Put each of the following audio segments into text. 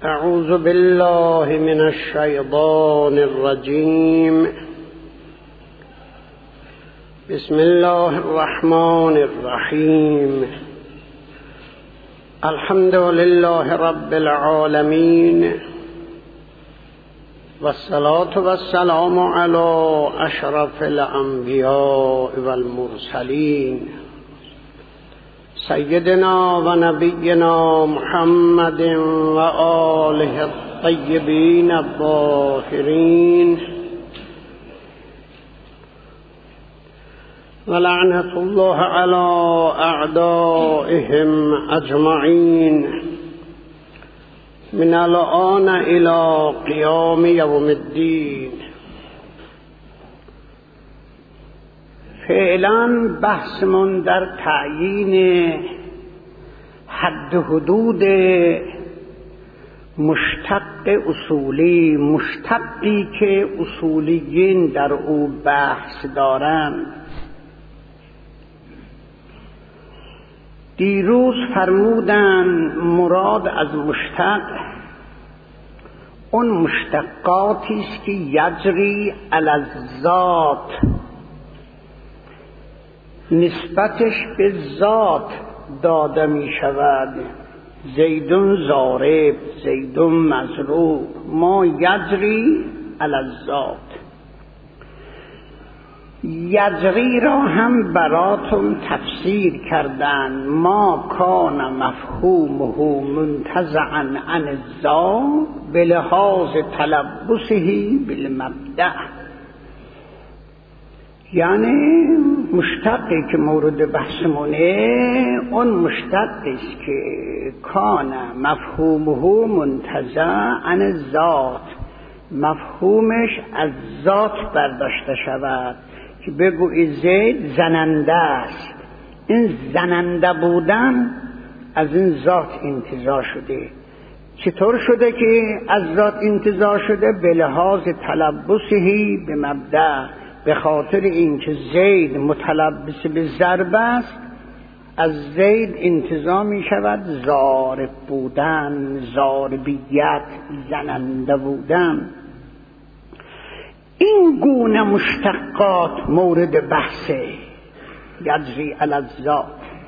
اعوذ بالله من الشیطان الرجیم. بسم الله الرحمن الرحیم. الحمد لله رب العالمین والصلاة والسلام على اشرف الانبیاء والمرسلین سیدنا و نبینا محمد و آله الطیبین الطاهرین و لعنة الله علی اعدائهم اجمعین من الآن الى قیام یوم الدین. فعلا بحثمون در تعیین حد و حدود مشتق اصولی، مشتقی که اصولیین در او بحث دارند. دیروز فرمودن مراد از مشتق اون مشتقاتی است که یجری علی الذات، نسبتش به ذات داده می شود. زیدون ضارب، زیدون مضروب، ما یجری علی الذات. یجری را هم براتون تفسیر کردن. ما کان مفهومه منتزعا عن الذات بلحاظ تلبسه بالمبدأ، یعنی مشتقی که مورد بحثمونه اون مشتقی است که کان مفهومه منتزع عن الذات، مفهومش از ذات برداشته شود. که بگویی زید زننده است، این زننده بودن از این ذات انتزاع شده. چطور شده که از ذات انتزاع شده؟ به لحاظ تلبسهی به مبدأ، به خاطر اینکه زید متلبس به ضرب است، از زید انتزاع می شود ضارب بودن، ضاربیت، زننده بودن. این گونه مشتقات مورد بحثه. یجری علی الذات.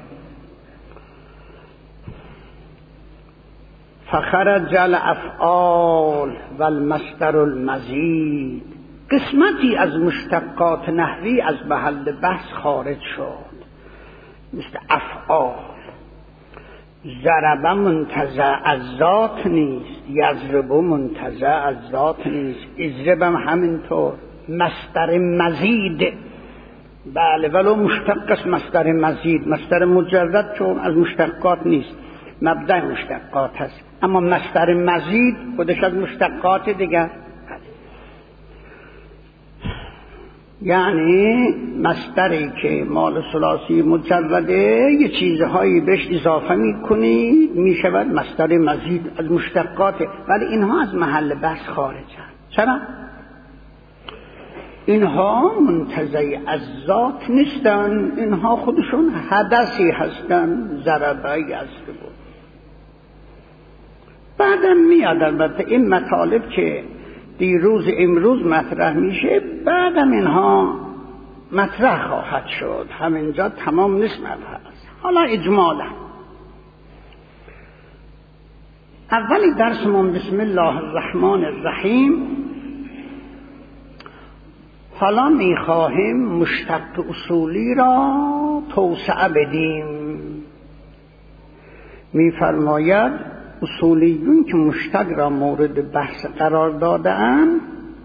فخرج الافعال والمصدر المزید. قسمتی از مشتقات نحوی از محل بحث خارج شد، مثل افعال. ضرب منتزع از ذات نیست، یضرب منتزع از ذات نیست، اضرب هم همینطور. مصدر مزید، بله، ولو مشتق است مصدر مزید. مصدر مجرد چون از مشتقات نیست، مبدأ مشتقات هست، اما مصدر مزید خودش از مشتقات دیگر. یعنی مصدری که مال ثلاثی مجرده یه چیزهایی بهش اضافه میکنید میشود مصدر مزید از مشتقاته، ولی اینها از محل بحث خارجن. چرا؟ اینها منتزع از ذات نیستن، اینها خودشون حدثی هستن. ضربه یضرب. بعدم میاد البته این مطالب که دیروز امروز مطرح میشه، بعدم اینها مطرح خواهد شد. همینجا تمام نیست مبحث. حالا اجمالا اولی درسمون بسم الله الرحمن الرحیم. حالا میخواهیم مشتق اصولی را توسعه بدیم. میفرماید اصولیون که مشتق را مورد بحث قرار داده‌اند،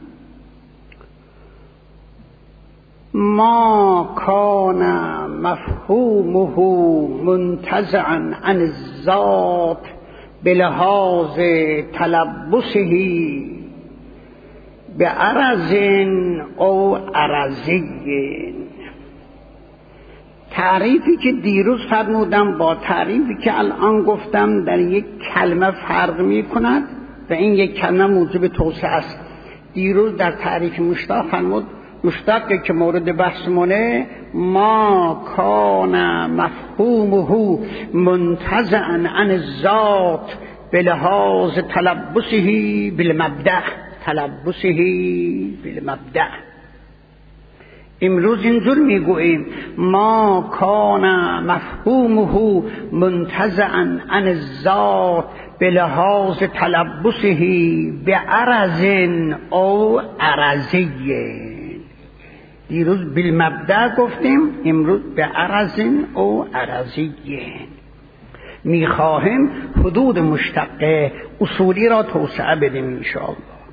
ما کان مفهومه منتزعا عن الذات بلحاظ تلبسه بعرض او عرضی. تعریفی که دیروز فرمودم با تعریفی که الان گفتم در یک کلمه فرق می کند و این یک کلمه موجب توسعه است. دیروز در تعریف مشتق فرمود مشتقی که مورد بحثمونه ما کان مفهومه منتزعا عن الذات به لحاظ تلبسه بالمبدأ. امروز اینجور میگوییم ما کان مفهومه منتزعا عن الذات به لحاظ تلبسه به عرض او عرضیه. دیروز بالمبدأ گفتیم، امروز به عرض او عرضیه. میخواهیم حدود مشتقه اصولی را توسعه بدیم انشاءالله.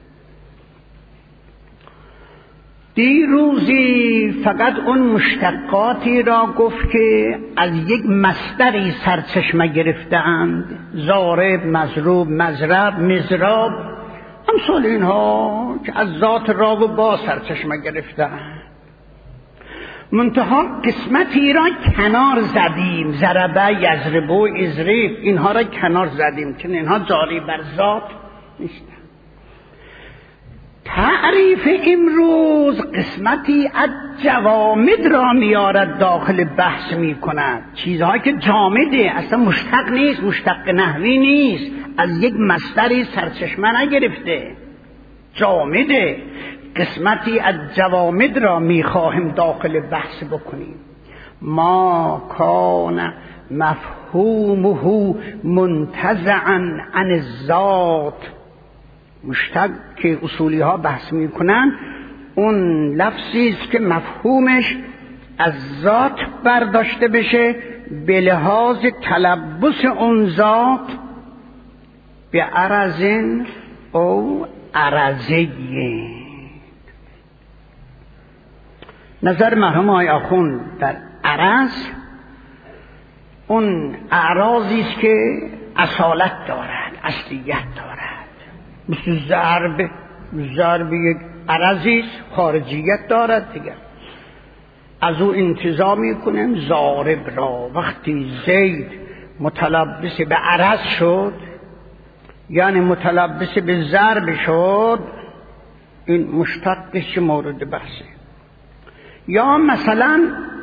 دیروزی فقط اون مشتقاتی را گفت که از یک مصدری سرچشمه گرفته‌اند، ضارب، مضروب، مضرب، مضراب، امثال اینها که از ذات را و با سرچشمه گرفته‌اند. منتها قسمتی را کنار زدیم، ضربه، یضربو، اضرب، اینها را کنار زدیم که اینها جاری بر ذات نیست. تعریف امروز قسمتی از جوامد را میارد داخل بحث میکند، چیزهایی که جامده، اصلا مشتق نیست، مشتق نحوی نیست، از یک مصدری سرچشمه نگرفته، جامده. قسمتی از جوامد را میخواهیم داخل بحث بکنیم. ما کان مفهومه منتزعا عن الذات، مشتق که اصولی ها بحث میکنن اون لفظی است که مفهومش از ذات برداشته بشه به لحاظ تلبس اون ذات به عرض او عرضیه. نظر مرحوم آقای آخوند در عرض اون اعراضی است که اصالت دارد، اصلیت دارد، مثل ضرب یک عرضی است، خارجیت دارد دیگر. از او انتزاع میکنیم ضارب را. وقتی زید متلبس به عرض شد، یعنی متلبس به ضرب شد، این مشتقش مورد بحثه. یا مثلا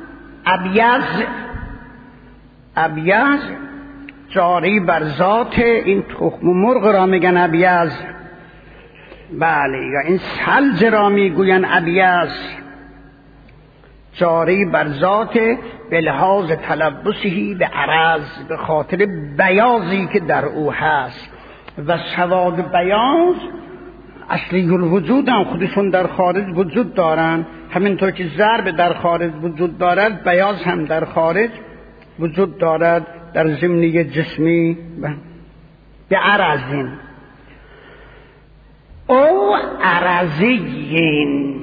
ابیض جاری بر ذات، این تخم مرغ را میگن ابیض، بله، یا این سلج را میگوین ابیض، جاری بر ذات به لحاظ تلبسهی به عرض، به خاطر بیاضی که در او هست. و سواد بیاض اصلی الوجود هم خودشون در خارج وجود دارن، همینطور که ضرب در خارج وجود دارد، بیاض هم در خارج وجود دارد در ضمنی جسمی. به عرضین او عرضیین،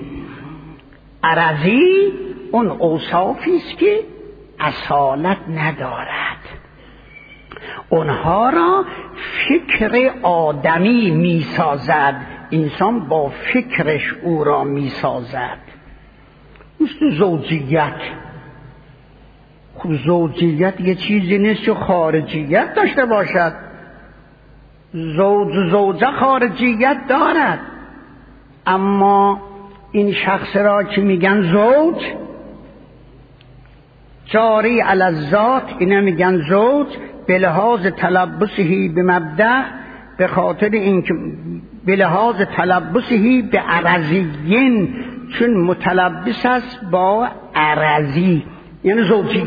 عرضی اون اوصافی است که اصالت ندارد، اونها را فکر آدمی میسازد، انسان با فکرش او را میسازد. مثل زوجیت. خب زوجیت یه چیزی نیست که خارجیت داشته باشد. زوجه خارجیت دارد، اما این شخص را که میگن زوج، جاری علی الذات، اینا میگن زوج به لحاظ تلبسهی به مبدأ، به خاطر اینکه به لحاظ تلبسهی به عرضیین، چون متلبس است با عرضی، یعنی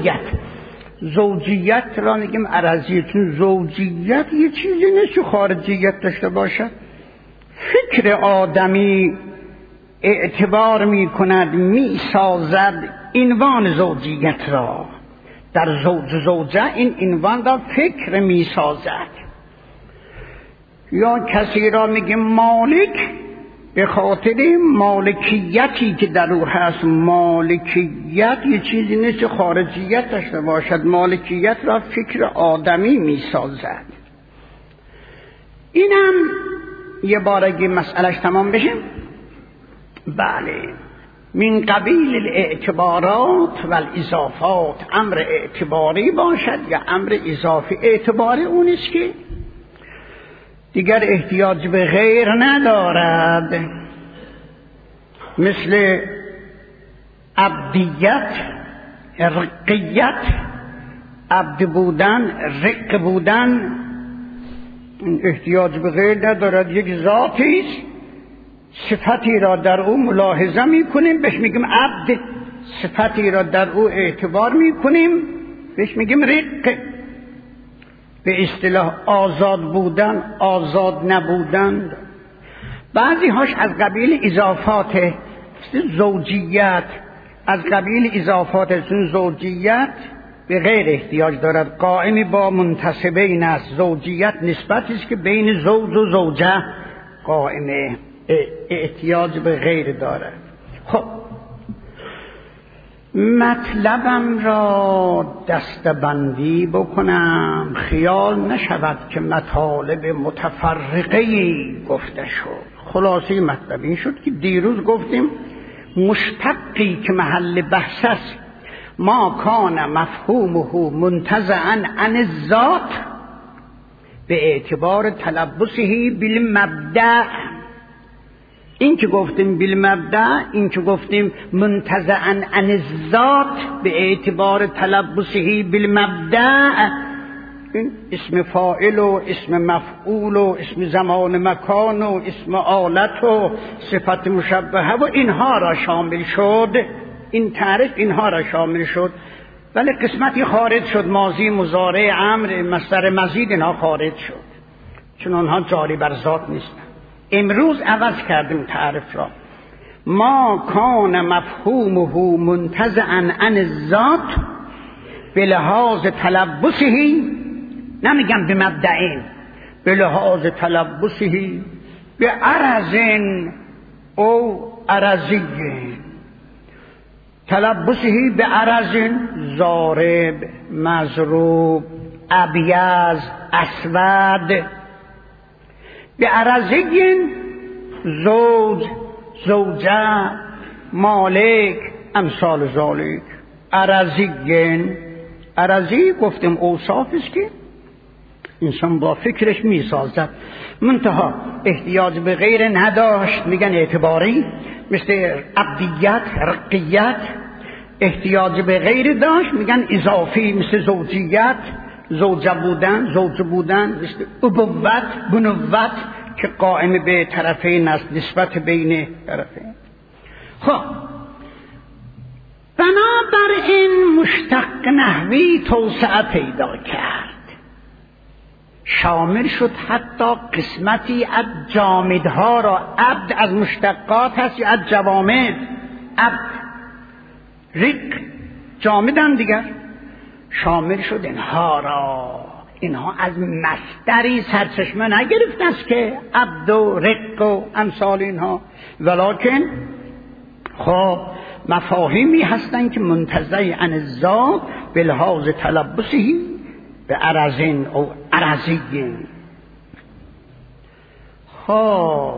زوجیت را میگیم عرضی، چون زوجیت یه چیزی نیست که خارجیت داشته باشد. فکر آدمی اعتبار میکند، میسازد عنوان زوجیت را، در زوجه این عنوان را فکر میسازد. یا کسی را میگه مالک به خاطر مالکیتی که در او هست. مالکیت یه چیزی نیست که خارجیت داشته باشد، مالکیت را فکر آدمی میسازد. اینم یه بارگی مسئلهش تمام بشه. بله، من قبیل الاعتبارات و الاضافات، امر اعتباری باشد یا امر اضافی. اعتباری اونیست که دیگر احتیاج به غیر ندارد، مثل عبدیت، رقیت، عبد بودن، رق بودن، احتیاج به غیر ندارد، یک ذاتی است، صفتی را در او ملاحظه میکنیم بهش میگیم عبد، صفتی را در او اعتبار میکنیم بهش میگیم رق. به اصطلاح آزاد بودن، آزاد نبودن. بعضی هاش از قبیل اضافات زوجیت، از قبیل اضافات زوجیت به غیر احتیاج دارد. قائم با منتسبین است. زوجیت نسبتی است که بین زوج و زوجه قائمه، احتیاج به غیر دارد. خب مطلبم را دستبندی بکنم، خیال نشود که مطالب متفرقه‌ای گفته شد. خلاصه مطلب این شد که دیروز گفتیم مشتقی که محل بحث است ما کان مفهومه منتزعا عن الذات به اعتبار تلبسه بالمبدأ. این که گفتیم بالمبدأ، این که گفتیم منتزعا عن الذات به اعتبار تلبسه بالمبدأ، این اسم فاعل و اسم مفعول و اسم زمان مکان و اسم آلت و صفت مشبهه و اینها را شامل شد. این تعریف اینها را شامل شد، ولی قسمتی خارج شد، ماضی، مضارع، امر، مصدر مزید، اینها خارج شد چون آنها جاری بر ذات نیستند. امروز عوض کردیم تعریف را. ما کان مفهومه منتزعا عن الذات به لحاظ تلبسه، نمیگم به مبدعین، به لحاظ تلبسه به عرض او عرضی، تلبسه به عرض ضارب، مضروب، ابیض، اسود، به عرضی زوج، زوجه، مالک، امثال ذالک. عرضی گفتیم اوصاف است که انسان با فکرش میسازد، منتها احتیاج به غیر نداشت، میگن اعتباری. مثل عبدیت، رقیت احتیاج به غیر داشت، میگن اضافی. مثل زوجیت، زوج بودن، مثل ابوت، بنوت که قائم به طرفین است، نسبت بین طرفین. خب بنابراین مشتق نحوی توسعه پیدا کرد، شامل شد حتی قسمتی از جامدها را. عبد از مشتقات هست یا از جوامد؟ عبد، رق، جامدن دیگر. شامل شد اینها را. اینها از مصدری سرچشمه نگرفته است که عبد و رق و امثال اینها، ولکن خب مفاهیمی هستند که منتزع عن الذات به لحاظ تلبسه به عرضین او عرضیین. خب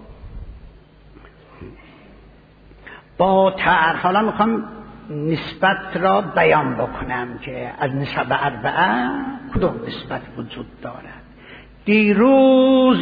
با حالا میخوام نسبت را بیان بکنم که از نسب اربعه کدوم نسبت وجود دارد. دیروز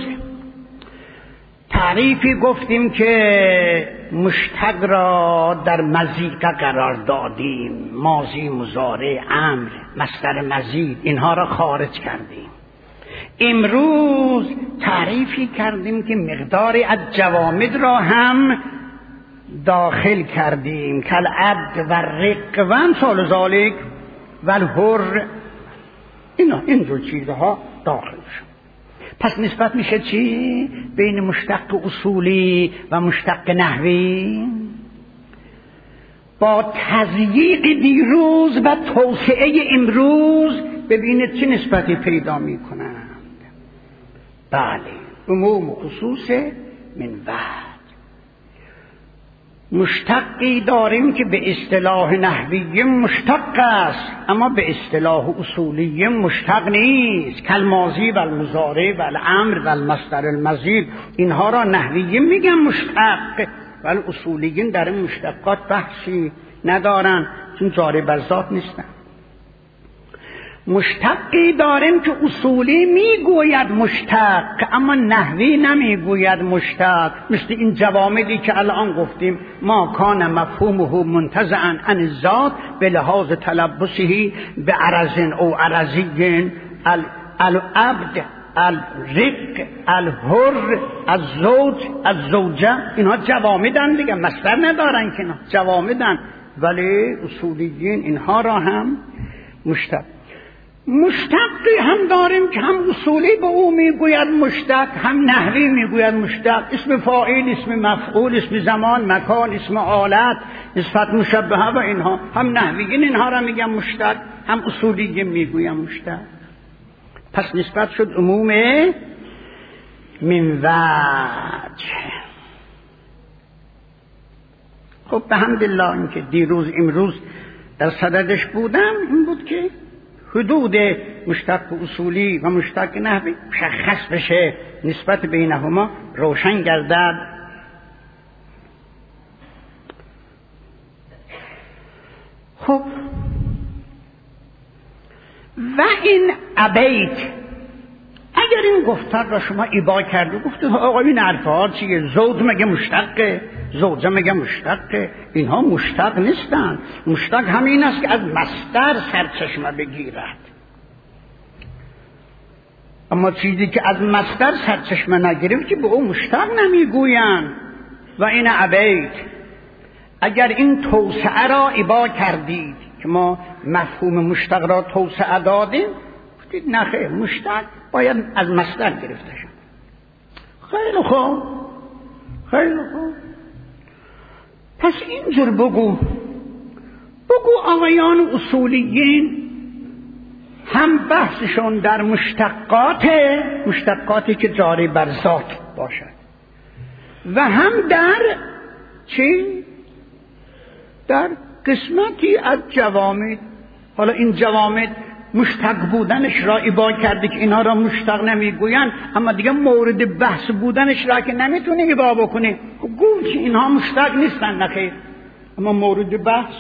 تعریفی گفتیم که مشتق را در مزیقه قرار دادیم، ماضی، مضارع، امر، مصدر مزید، اینها را خارج کردیم. امروز تعریفی کردیم که مقداری از جوامد را هم داخل کردیم، کل عبد و رق و امثال ذالک و الحر، اینجور چیزها داخل شد. پس نسبت میشه چی؟ بین مشتق اصولی و مشتق نحوی. با تضییق دیروز و توسعه امروز ببینید چه نسبتی پیدا میکنند. بله، عموم و خصوص من بعد. مشتقی داریم که به اصطلاح نحوی مشتق است، اما به اصطلاح اصولی مشتق نیست. کالماضی و المضارع و الامر و المصدر المزید، اینها را نحوی میگن مشتق، ولی اصولیین در این مشتقات بحثی ندارن چون جاری بر ذات نیستن. مشتقی داریم که اصولی میگوید مشتق، اما نحوی نمیگوید مشتق. مثل این جوامدی که الان گفتیم ما کان مفهومه منتزعا عن الذات به لحاظ تلبسه به عرض او عرضی، العبد، الرق، الحر، الزوج، الزوجه، اینها جوامدن دیگه، مصدر ندارن که اینا جوامدن، ولی اصولیین اینها را هم مشتقی هم داریم که هم اصولی به او میگوید مشتق، هم نحوی میگوید مشتق. اسم فاعل، اسم مفعول، اسم زمان، مکان، اسم آلت، نسبت مشبهه و اینها هم نحویین اینها را میگن مشتق، هم اصولیین میگوید مشتق. پس نسبت شد عموم من وجه. خب به حمدالله اینکه دیروز امروز در صددش بودم این بود که حدود مشتق اصولی و مشتق نحوی مشخص بشه، نسبت بینهما روشن گردد. خب و این ابیت، اگر این گفتار را شما ایبا کرد و گفتید آقا این حرفا چیه؟ زوج مگه مشتقه؟ زوجه مگه مشتقه؟ اینها مشتق نیستند. مشتق همین است که از مصدر سرچشمه بگیرد، اما چیزی که از مصدر سرچشمه نگیرد که به او مشتق نمیگویند. و این ابیت، اگر این توسعه را ایبا کردید که ما مفهوم مشتق را توسعه دادیم، گفتید نه خیر، مشتق باید از مصدر گرفته شد. خیلی خوب، خیلی خوب. پس اینجور بگو آقایان اصولیین هم بحثشون در مشتقاتی که جاری بر ذات باشد و هم در چی؟ در قسمتی از جوامد. حالا این جوامد مشتق بودنش را ایبا کرده که اینها را مشتق نمیگویند، اما دیگه مورد بحث بودنش را که نمیتونه ایبا بکنه. گوی که اینها مشتق نیستن، نخیر، اما مورد بحث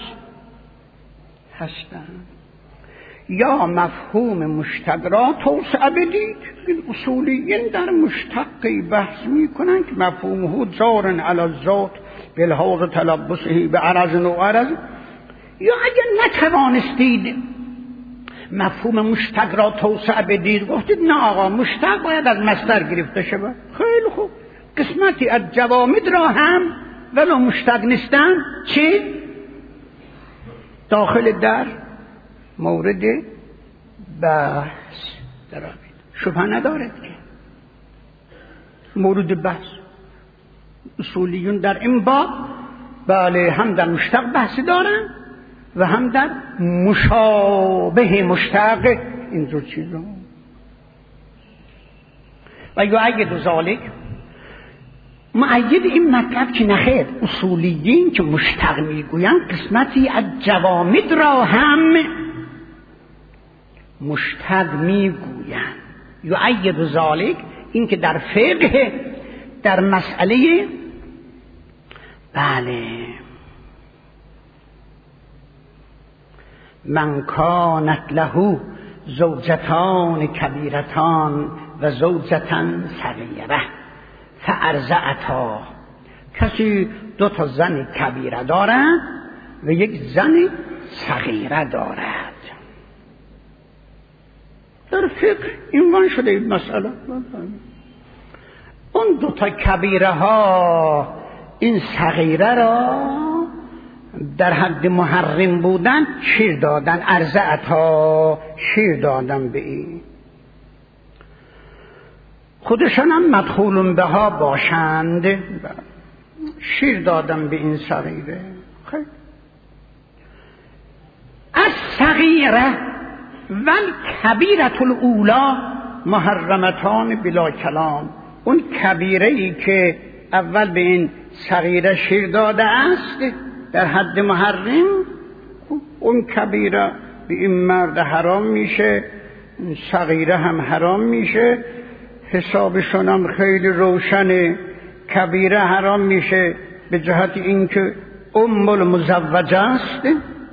هستند. یا مفهوم مشتق را توسعه بدید. این اصولیین در مشتقی بحث میکنن که مفهومه جار علی الذات بالحاظ تلبسه به عرض و عرض. یا اگر نتوانستید مفهوم مشتق را توسعه بدید، گفتید نه آقا مشتق باید از مصدر گرفته شود، خیلی خوب، قسمتی از جوامد را هم ولو مشتق نیستن چی؟ داخل در مورد بحث درآمد. شبهه ندارد که مورد بحث اصولیون در این باب بله هم در مشتق بحث دارن و هم در مشابه مشتق اینجور چیزا. و یا اگه ذالک مؤید این مطلب که نخیر اصولیین که مشتق میگوین قسمتی از جوامد را هم مشتق میگوین. یؤید ذالک این که در فقه در مسئله بله من کانت له زوجتان کبیرتان و زوجتن صغیره فارضعتا، کسی دو تا زن کبیره دارد و یک زن صغیره دارد. در فقه عنوان شده این مسئله. اون دو تا کبیره ها این صغیره را در حد محرم بودن شیر دادن، ارضعتا شیر دادن به این، خودشان هم مدخول بها باشند، شیر دادن به این صغیره. خیلی از صغیره و کبیرت الاولا محرمتان بلا کلام. اون کبیره ای که اول به این صغیره شیر داده است در حد محرم، اون کبیره به این مرد حرام میشه، صغیره هم حرام میشه. حسابشون هم خیلی روشنه. کبیره حرام میشه به جهت اینکه ام المزوجه است،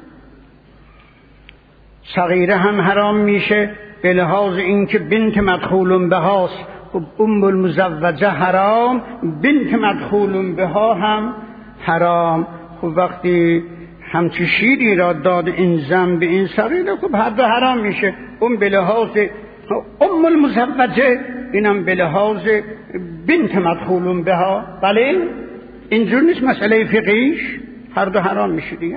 صغیره هم حرام میشه به لحاظ اینکه بنت مدخول بهاست. ام المزوجه حرام، بنت مدخول بها هم حرام. خب وقتی همچی شیری را داد این زن به این صغیره، خب هر دو حرام میشه. اون به لحاظ ام المزوجه اینم به لحاظ بنت مدخولون بها. بله اینجور نیست مسئله فقهیش، هر دو حرام میشه دیگه.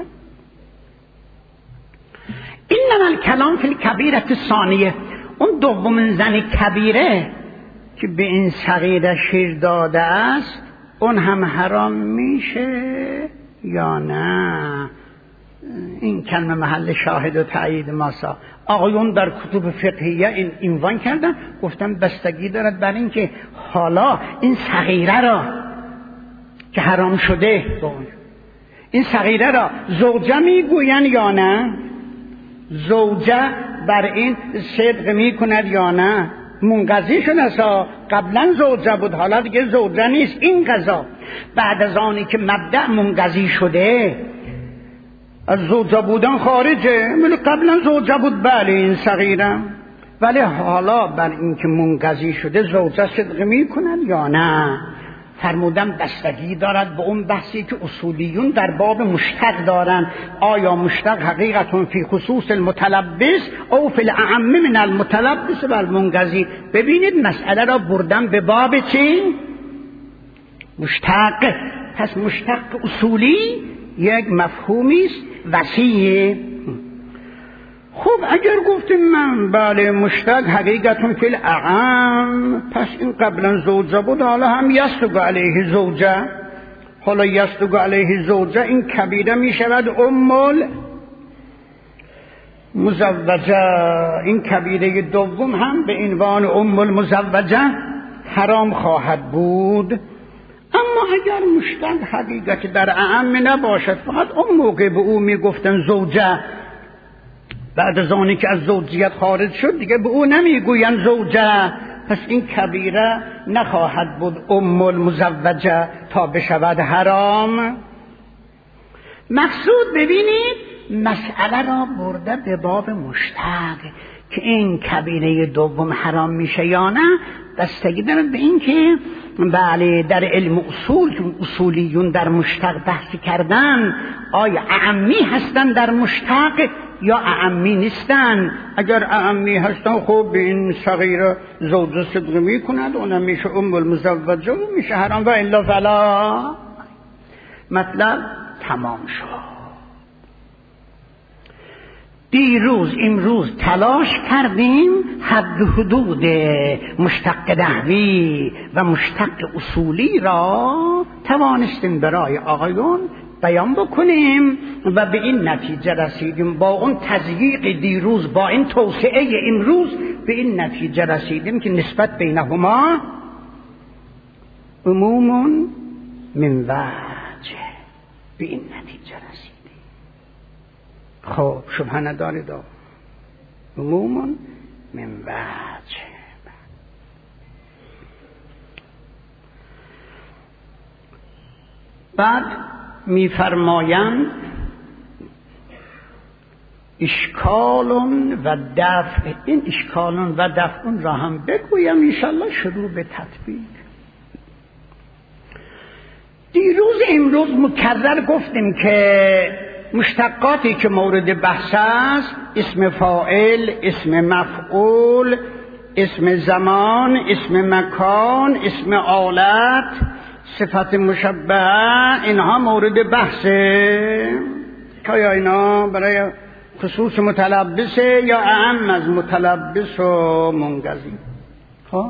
اینما الکلام فی الکبیرة الثانیه، اون دومین زن کبیره که به این صغیره شیر داده است اون هم حرام میشه یا نه؟ این کلمه محل شاهد و تایید ماسا. آقایون در کتب فقهیه این عنوان کردن، گفتن بستگی دارد بر این که حالا این صغیره را که حرام شده، این صغیره را زوجه میگوین یا نه؟ زوجه بر این صدق میکند یا نه؟ منقضی شده، قبلا زوجه بود حالا دیگه زوجه نیست. این قضا بعد از آنی که مبدأ منقضی شده از زوجه بودن خارجه، ولی قبلا زوجه بود بله این صغیره، ولی حالا بر این که منقضی شده زوجه صدق میکند یا نه؟ فرمودم بستگی دارد به اون بحثی که اصولیون در باب مشتق دارن، آیا مشتق حقیقتون فی خصوص المتلبس او فی الاعم من المتلبس و المنقضی. ببینید مسئله را بردم به باب چی؟ مشتق. پس مشتق اصولی یک مفهومی است وسیع. خب اگر گفتیم من بله مشتق حقیقتون فی الاعم، پس این قبلا زوجه بود حالا هم یصدق علیه زوجه، حالا یصدق علیه زوجه این کبیره می شود مزوجه. این کبیره دوم هم به عنوان مزوجه حرام خواهد بود. اما اگر مشتق حقیقت در اعم نباشد، فقط اون موقع به او می گفتن زوجه، بعد از آنی که از زوجیت خارج شد دیگه به او نمیگوین زوجه، پس این کبیره نخواهد بود المزوجه تا بشود حرام. مقصود ببینید مسئله را برده به باب مشتق که این کبیره دوم حرام میشه یا نه. بستگی دارد به این که بله در علم اصول که اصولیون در مشتق بحث کردن آیا اعمی هستن در مشتق یا اعمی نیستن. اگر اعمی هستن خب به این صغیره زوجه صدق میکند، اونم میشه المزوجه و میشه حرام، و الا فلا. مطلب تمام شد. دیروز امروز تلاش کردیم حد و حدود مشتق نحوی و مشتق اصولی را توانستیم برای آقایون بیان بکنیم و به این نتیجه رسیدیم. با اون تضییق دیروز، با این توسعه امروز به این نتیجه رسیدیم که نسبت بینهما عموم من وجه. به این نتیجه رسیدیم. خب شبهه ندارید عموم من وجه. بعد میفرمایند اشکال و دفع. این اشکال و دفع را هم بگویم انشالله شروع به تطبیق. دیروز امروز مکرر گفتیم که مشتقاتی که مورد بحث است اسم فاعل، اسم مفعول، اسم زمان، اسم مکان، اسم آلت، صفت مشبهه، اینها مورد بحثه که یا اینا برای خصوص متلبسه یا اعم از متلبس و منقضی. خب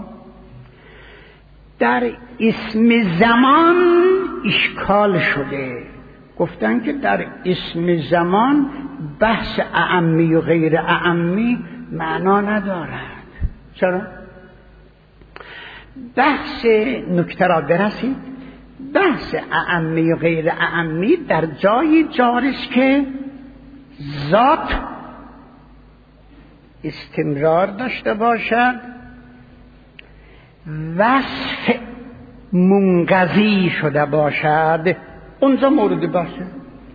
در اسم زمان اشکال شده، گفتن که در اسم زمان بحث اعمی و غیر اعمی معنا ندارد. چرا؟ بحث نکته را برسید. بحث اعمی و غیر اعمی در جای جارست که ذات استمرار داشته باشد، وصف منقضی شده باشد. اونجا مورد بحثه.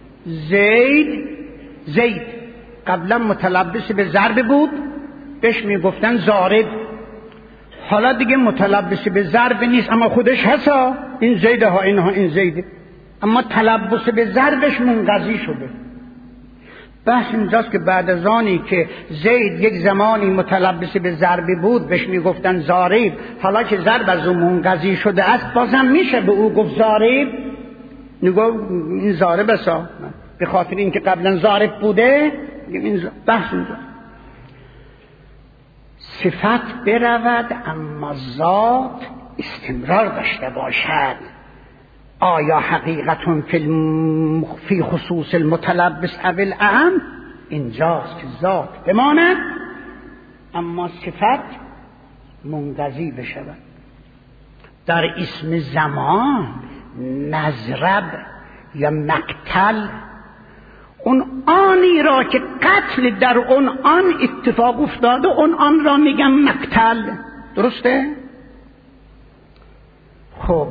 زید قبلا متلبس به ضرب بود، بهش میگفتن ضارب. حالا دیگه متلبس به ضرب نیست اما خودش هستا، این زیده ها، اینها این زیده، اما تلبس به ضربش منقضی شده. بحث اینجاست که بعد از آنی که زید یک زمانی متلبس به ضربی بود بهش میگفتن ضارب، حالا که ضرب از اون منقضی شده است بازم میشه به او گفت ضارب؟ میگو این ضارب است به خاطر اینکه قبلا ضارب بوده. این بحث اینجا صفت برود اما ذات استمرار داشته باشد. آیا حقیقتون فی خصوص المتلبس او الاعم؟ اینجاست که ذات بماند اما صفت منقضی بشود. در اسم زمان مضرب یا مقتل، اون آنی را که قتل در اون آن اتفاق افتاده اون آن را میگم مقتل. درسته؟ خب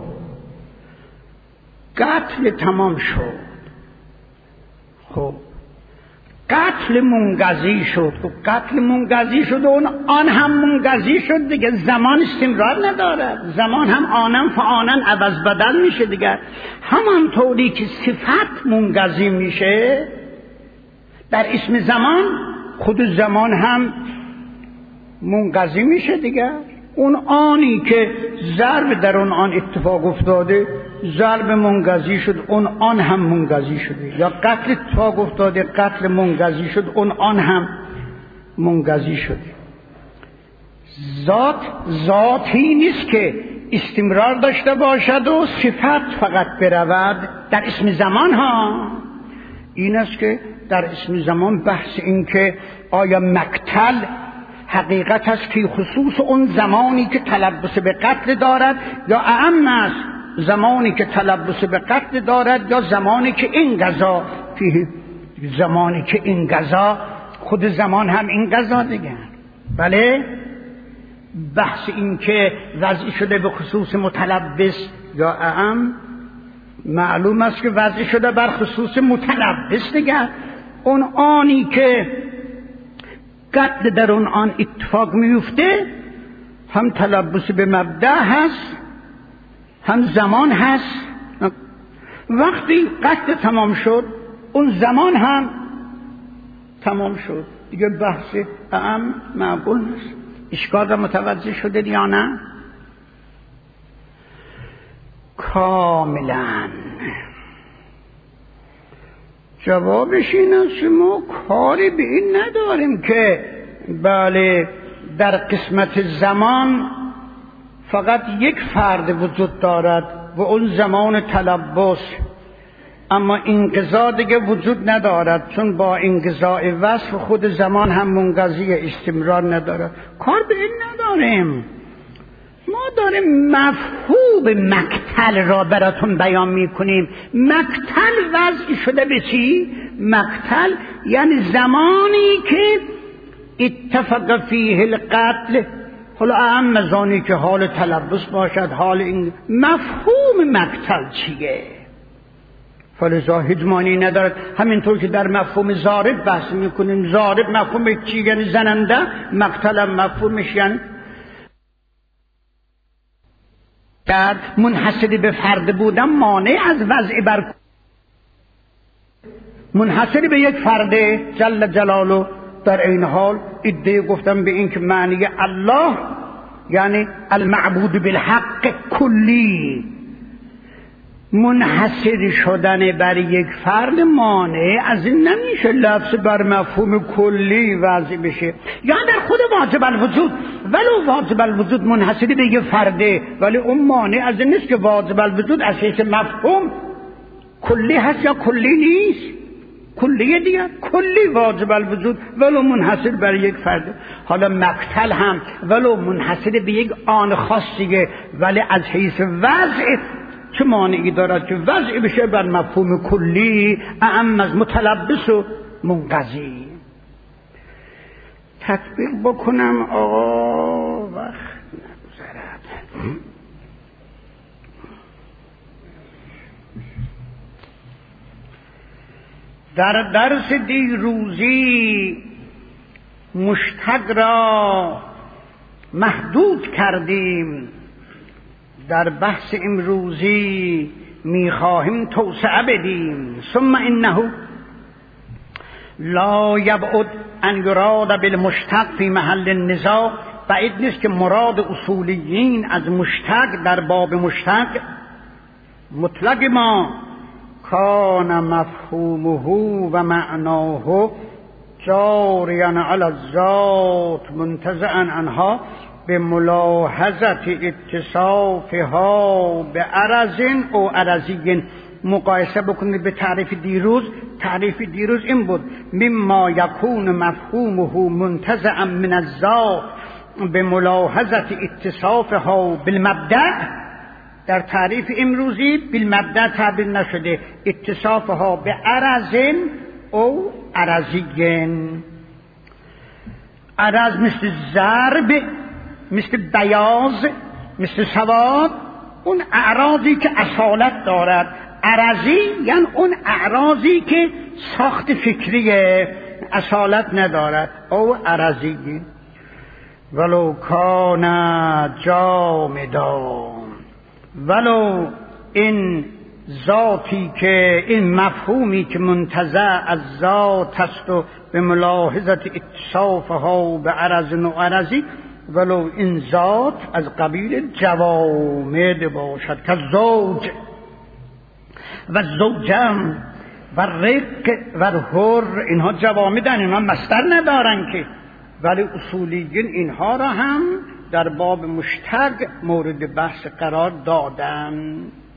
قتل تمام شد، خب قتل منقضی شد، خب قتل منقضی شد و اون آن هم منقضی شد دیگه. زمان استمرار ندارد، زمان هم آنم فآنن عوض بدل میشه دیگه. همانطوری که صفت منقضی میشه در اسم زمان، خود زمان هم منقضی میشه دیگه. اون آنی که ضرب در اون آن اتفاق افتاده ضرب منقضی شد، اون آن هم منقضی شده. یا قتل اتفاق افتاده قتل منقضی شد، اون آن هم منقضی شده. ذاتی نیست که استمرار داشته باشد و صفت فقط برود در اسم زمان ها. این است که در اسم زمان بحث این که آیا مقتل حقیقت است که خصوص اون زمانی که تلبس به قتل دارد یا اعم است زمانی که تلبس به قتل دارد یا زمانی که این قضا زمانی که این قضا خود زمان هم این قضا دیگه. بله بحث این که وضعی شده به خصوص متلبس یا اعم معلوم است که وضعی شده بر خصوص متلبس دیگه. اون آنی که قتل در اون آن اتفاق میفته هم تلبس به مبدأ هست هم زمان هست. وقتی قتل تمام شد اون زمان هم تمام شد دیگه. بحث اعم معقول نیست. اشکال را متوجه شده یا نه؟ کاملا جوابش این است که ما کاری به این نداریم که بله در قسمت زمان فقط یک فرد وجود دارد و اون زمان تلبس، اما انقضا دیگه وجود ندارد چون با انقضاء وصف خود زمان هم منقضی استمرار ندارد. کار به این نداریم. ما داریم مفهوم مقتل را براتون بیان میکنیم. مقتل وضع شده به چی؟ مقتل یعنی زمانی که اتفق فیه القتل، حالا اهم از آنی که حال تلبس باشد حال این. مفهوم مقتل چیه؟ فلذا هجمانی ندارد. همینطور که در مفهوم ضارب بحث میکنیم. ضارب مفهوم چی؟ یعنی زننده. مقتل هم مفهومش یعنی در منحصر به فرد بودن مانع از وضع بر منحصر به یک فرد جل جلاله. در این حال ادعا گفتم به این که معنی الله یعنی المعبود بالحق کلی، منحصر شدن بر یک فرد مانع از این نمیشه لفظ بر مفهوم کلی وضع بشه. یا در خود واجب الوجود، ولو واجب الوجود منحصر به یک فرده ولی اون مانع از این نیست که واجب الوجود از حیث مفهوم کلی هست یا کلی نیست. کلیه دیگه، کلی واجب الوجود ولو منحصر بر یک فرده. حالا مقتل هم ولو منحصر به یک آن خاصیه ولی از حیث وضع چه مانعی دارد که وضع بشه بر مفهوم کلی اعم از متلبس و منقضی. تطبیق بکنم آقا وقت نگذرد. در درس دیروزی مشتق را محدود کردیم، در بحث امروزی میخواهیم توسعه بدیم. ثم انه لا یبعد ان یراد بالمشتق فی محل النزاع، بعید نیست که مراد اصولیین از مشتق در باب مشتق مطلق ما کان مفهومه و معناه جاریا علی الذات منتزعا عنها به ملاحظت اتصافها به عرض او عرضی. مقایسه بکنید به تعریف دیروز. تعریف دیروز این بود مما یکون مفهومه منتزعا من الذات به ملاحظت اتصافها بالمبدأ. در تعریف امروزی بالمبدأ تعبیر نشده، اتصافها به عرض او عرضی. عرض مثل ضرب، مثل بیاض، مثل سواد، اون اعراضی که اصالت دارد. عرضی یعنی اون اعراضی که ساخت فکری اصالت ندارد، او عرضی. ولو کان جامدا، ولو این ذاتی که این مفهومی که منتزع از ذات است و به ملاحظت اتصافها به عرض و عرضی، ولو این ذات از قبیل جوامد باشد که زوج و زوجم و رق و حر، اینها جوامدن، اینها مصدر ندارن که، ولی اصولیین اینها را هم در باب مشتق مورد بحث قرار دادن.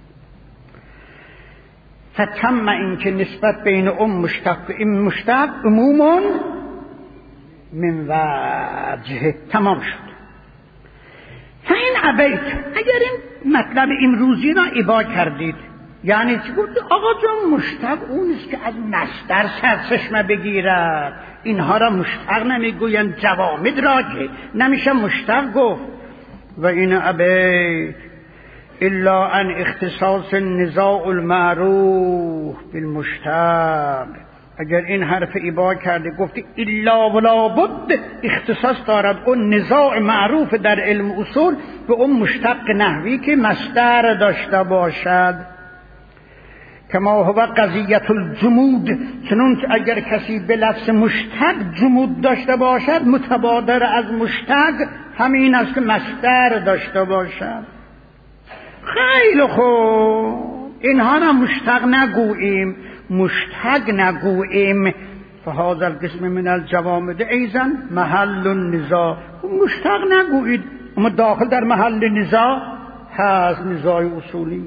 فتم این که نسبت بین مشتق و این مشتق عمومون من وجه تمام شد. فین ابیت، اگر این مطلب امروزی را ابا کردید، یعنی چی گفت؟ آقا جان مشتق اونیست که از مصدر سرچشمه بگیرد، اینها را مشتق نمیگویند، جوامد را که نمیشه مشتق گفت. و این ابیت الا ان اختصاص النزاع المعروف بالمشتق، اگر این حرف ابا کرده گفتی الا ولا بد اختصاص دارد اون نزاع معروف در علم اصول به اون مشتق نحوی که مصدر داشته باشد. کما هو قضیت الجمود، چنون که اگر کسی به لفظ مشتق جمود داشته باشد، متبادر از مشتق همین است که مصدر داشته باشد. خیلی خوب، اینها را مشتق نگوییم، مشتق نگوییم. فهذا القسم من الجوامد ایضا محل النزاع، مشتق نگویید، اما داخل در محل نزاع هست، نزاع اصولی.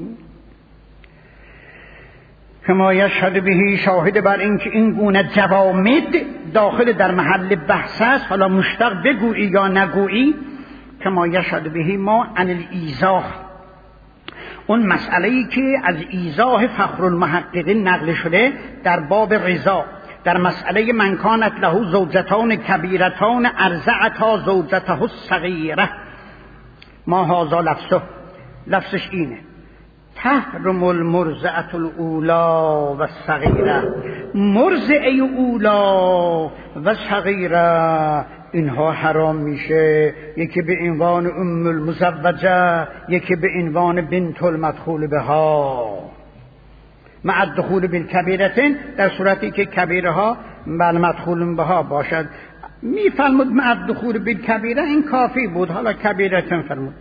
کما یشهد بهی، شاهد بر اینکه این گونه جوامد داخل در محل بحث است، حالا مشتق بگویی یا نگویی. کما یشهد بهی ما عن الایضاح، اون مسئله‌ای که از ایضاح فخرالمحققین نقل شده در باب رضا، در مسئله من کانت له زوجتان کبیرتان ارضعتا زوجته الصغیره، ما هذا لفظه، لفظش اینه تحرم المرضعة الاولی و صغیره، مرضعه اولا و صغیره اینها حرام میشه، یکی به عنوان ام المزوجه، یکی به عنوان بنت المدخول بها، مع الدخول بالکبیرتین، در صورتی که کبیره ها بل مدخول بها باشد. میفرمود مع الدخول بالکبیره، این کافی بود، حالا کبیرتین فرمود،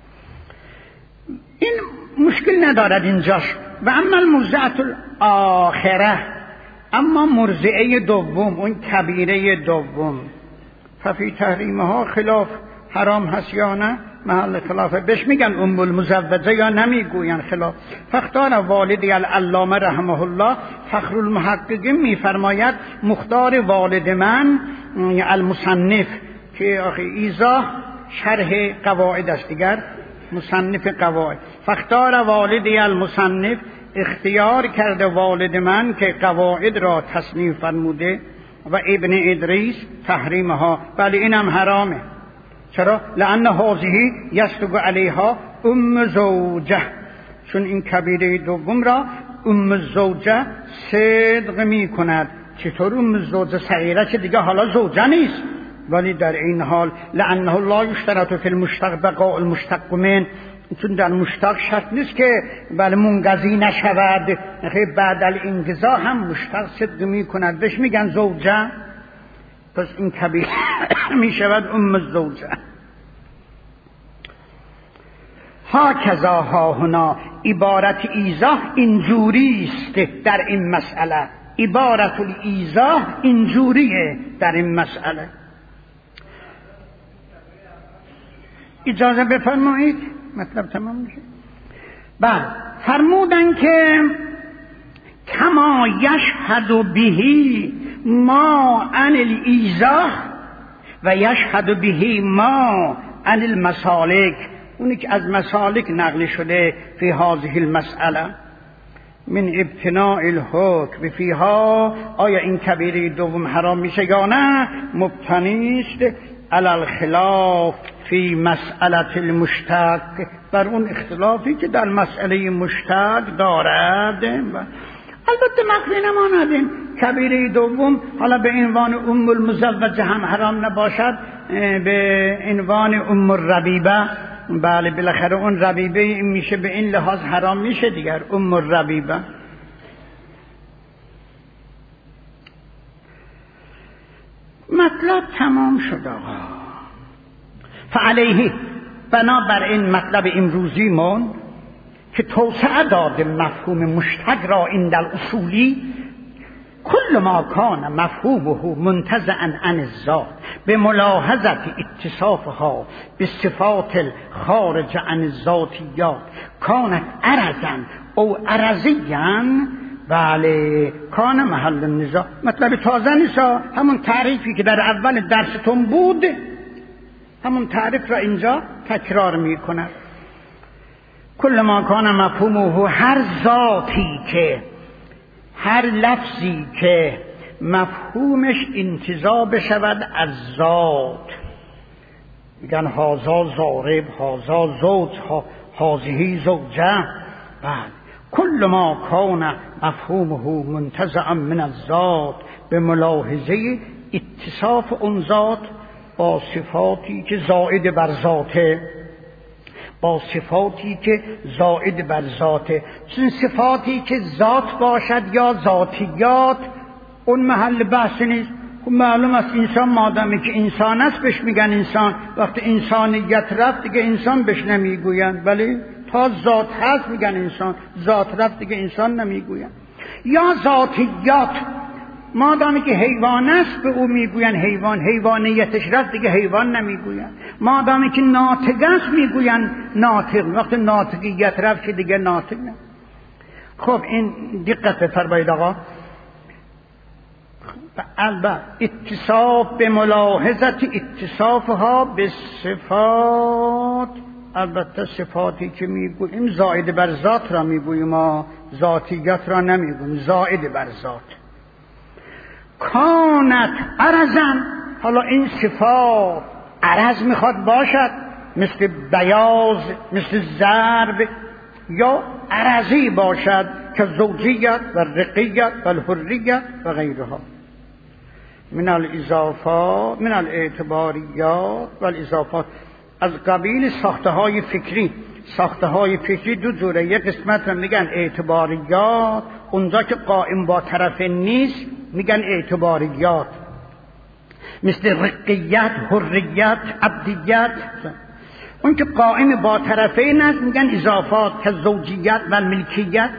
این مشکل ندارد اینجاش. و اما المرضعة الاخره، اما مرضعه دوم، اون کبیره دوم، ففی تحریمها خلاف، حرام هست یا نه، محل خلافه. بهش میگن ام المزوجه یا نمیگوین خلاف. فاختار والدی العلامه رحمه الله، فخرالمحققین میفرماید مختار والد من المصنف، که آخه ایضاح شرح قواعد است دیگر، مصنف قواعد. فاختار والدی المصنف، اختیار کرده والد من که قواعد را تصنیف فرموده، و ابن ادریس تحریمها، بله اینم حرامه. چرا؟ لأن هذه یصدق علیها ام زوجه، چون این کبیره دوم را ام زوجه صدق می کند. چطور ام زوجه صغیره که دیگه حالا زوجه نیست، ولی در این حال لأنه لا یشترط فی المشتق بقاء المشتق من، چون در مشتاق شرط نیست که بله منقضی نشود، بعد الانقضا هم مشتاق صدق می کند، بهش میگن زوجه، پس این کبیر می شود الزوجه. ها کذا ها هنا، عبارت ایضاح اینجوری است در این مسئله، عبارت الایضاح اینجوریه در این مسئله. اجازه بفرمایید مطلب تمام میشه. بعد فرمودن که کما یشهد بهی ما عن الایضاح و یشهد بهی ما عن المسالک، اونی که از مسالک نقل شده فی هذه المسئله من ابتناء الحکم فیها، آیا این کبیره دوم حرام میشه یا نه، مبتنی است علی الخلاف فی مسئله المشتق، بر اون اختلافی که در مسئله مشتق دارد. البته مخفی نماند کبیره دوم حالا به عنوان ام المزوجه هم حرام نباشد، به عنوان ام الربیبه، بله بالاخره اون ربیبه میشه به این لحاظ حرام میشه دیگر، ام الربیبه. مطلب تمام شد آقا. فعلیه، بنابر این مطلب امروزی من که توسعه داده مفهوم مشتق را عند الاصولی، کل ما کان مفهومه منتزعا عن الذات بملاحظه اتصافها بالصفات الخارج عن الذاتیات کانت عرضا او عرضیا، بله کان محل النزاع. مطلب تازه نیست، همون تعریفی که در اول درستون بود همون تعریف را اینجا تکرار می کند. کل ما کان مفهومه، هر ذاتی که، هر لفظی که مفهومش انتزاع بشود از ذات، میگن هازا ضارب، هازا زوج، هازهی زوجه، بعد کل ما کان مفهومه منتزعا من الذات به ملاحظه اتصاف اون ذات با صفاتی که زائد بر ذاته، با صفاتی که زائد بر ذاته. چون صفاتی که ذات باشد یا ذاتیات اون محل بحث نیست. خب معلوم است انسان مادامی که انسان است بهش میگن انسان، وقتی انسانیت رفت دیگه انسان بهش نمیگوین، ولی تا ذات هست میگن انسان، ذات رفت دیگه انسان نمیگوین. یا ذاتیات، مادامی که حیوان است به او میگوین حیوان، حیوانیتش رفت دیگه حیوان نمیگوین. مادامی که ناطق است میگوین ناطق، وقتی ناطقیت رفت که دیگه ناطق نه. خب این دقت بفرمایید آقا. البته اتصاف به ملاحظت اتصافها به صفات، البته صفاتی که میگوییم زائد بر ذات را میگوییم، ما ذاتیت را نمیگوییم، زائد بر ذات. کانت عرضن، حالا این صفات عرض میخواد باشد، مثل بیاض، مثل ضرب، یا عرضی باشد که زوجیت و رقیت و الحریت و غیرها من الاضافات، من الاعتباریات و الاضافات، از قبیل ساخته های فکری. ساخته های فکری دو جوره، یک قسمت رو میگن اعتباریات، اونجا که قائم با طرف نیست میگن اعتباریات، مثل رقیت، حریت، عبدیت. اون که قائم با طرفین است میگن اضافات که زوجیت و ملکیت.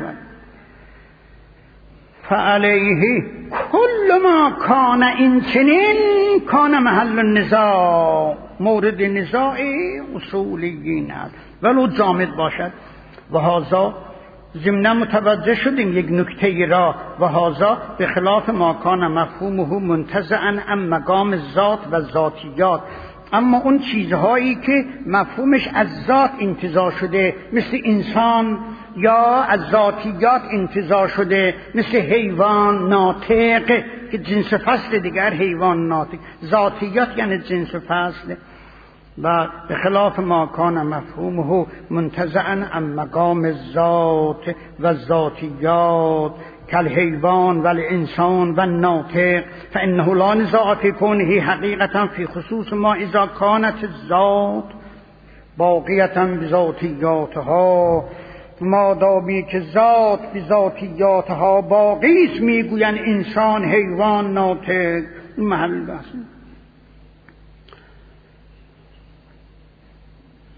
فعلیه کل ما کان این چنین کان محل النزاع، مورد نزاع اصولیین است ولو جامد باشد. و هذا ضمن متوجه شدیم یک نکته را، و هذا به خلاف ما کان مفهومه منتزعا عن مقام الذات و ذاتیات. اما اون چیزهایی که مفهومش از ذات انتزاع شده مثل انسان، یا از ذاتیات انتزاع شده مثل حیوان ناطق که جنس فصل دیگر حیوان ناطق، ذاتیات یعنی جنس فصل. و به خلاف ما کان مفهومه منتزعا عن مقام الذات و ذاتیات کالحیوان و الانسان و الناطق، فانه لا نزاع فی کونه حقیقتا فی خصوص ما اذا کانت الذات باقیتاً بذاتیاتها، مادامی که ذات بذاتیاتها باقی است، میگوین انسان، حیوان، ناطق. محل بحث.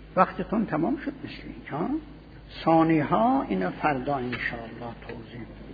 وقتتون تمام شد مثل این ها. ثانی ها اینو فردا انشاءالله توضیح